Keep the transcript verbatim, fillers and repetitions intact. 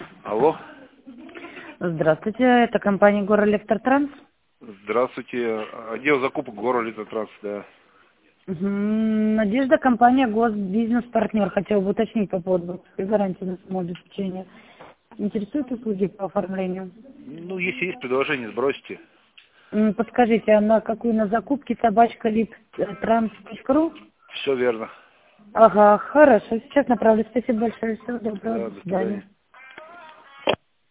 Алло. Здравствуйте, это компания Горэлектротранс. Здравствуйте. Отдел закупок Горэлектротранс, да. Угу. Надежда, компания Госбизнес-партнер. Хотела бы уточнить по поводу банковской гарантии на само обеспечение. Интересуют услуги по оформлению? Ну, если есть предложение, сбросьте. М, Подскажите, а на какую? На закупки собачка липтранс точка ру? Все верно. Ага, хорошо. Сейчас направлю. Спасибо большое. Всего доброго. Да, До до свидания. свидания.